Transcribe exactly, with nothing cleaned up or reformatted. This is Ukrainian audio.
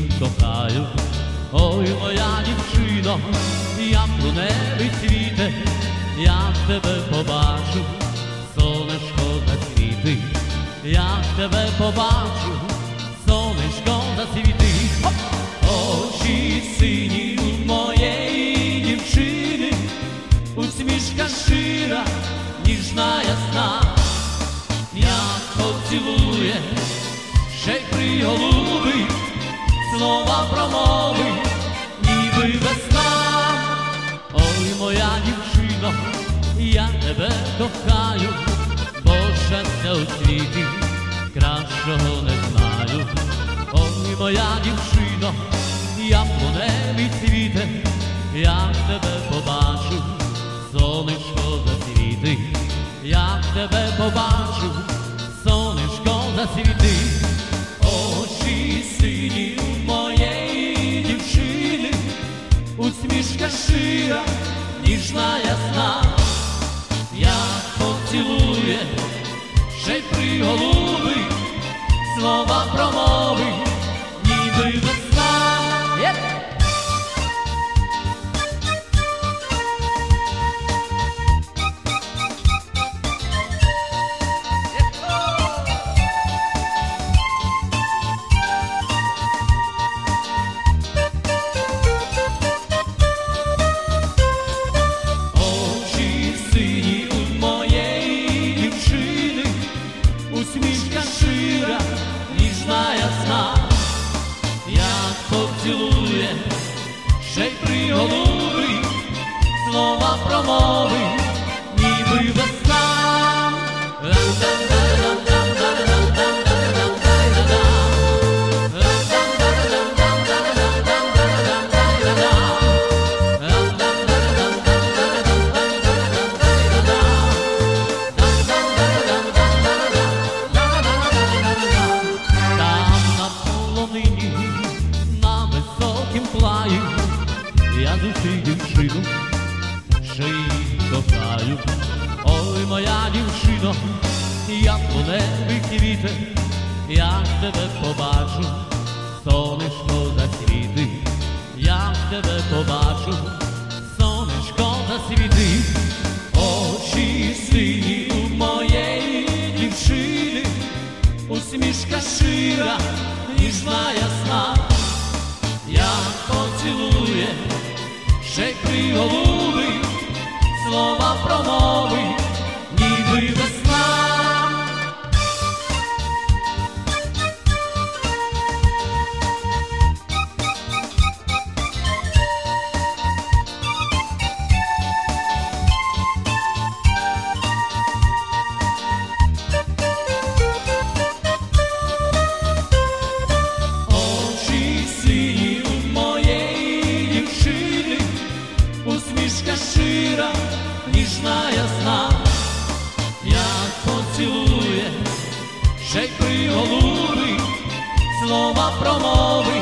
кохаю. Ой, моя дівчино, як у небі цвіте, як тебе побачу, сонечко засвітить, як тебе побачу, сонечко засвітить. Очі сині у моєї дівчини, усмішка щира, ніжна, ясна, як поцілує, ще й приголубить, слова промовить, ніби весна. Ой, моя дівчино, я тебе кохаю, бо щастя у світі кращого не знаю. Ой, моя дівчино, як у небі цвіте, як тебе побачу, сонечко засвітить, як тебе побачу, сонечко засвітить. Очі сині у моєї дівчини, усмішка щира, ніжна, ясна, як поцілує, ще й приголубить, слова промовить, ніби весна. Усмішка щира, ніжна, ясна, як поцілує, ще й приголубить, слова промовить, ніби весна. Я зустрів дівчину, ще її кохаю. Ой, моя дівчино, як у небі квіте, як тебе побачу, сонечко засвітить, як тебе побачу, сонечко засвітить. Очі сині у моєї дівчини, усмішка щира, ніжна, ясна, як поцілує, ще й приголубить, слова промовить, ніби весна. Усмішка щира, ніжна, ясна, як поцілує, ще й приголубить, слова промовить.